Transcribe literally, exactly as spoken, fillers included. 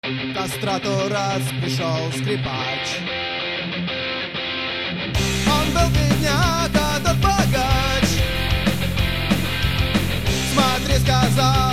кастрату раз пришел скрипач. Он был бедняк, а тот богач. Смотри, сказал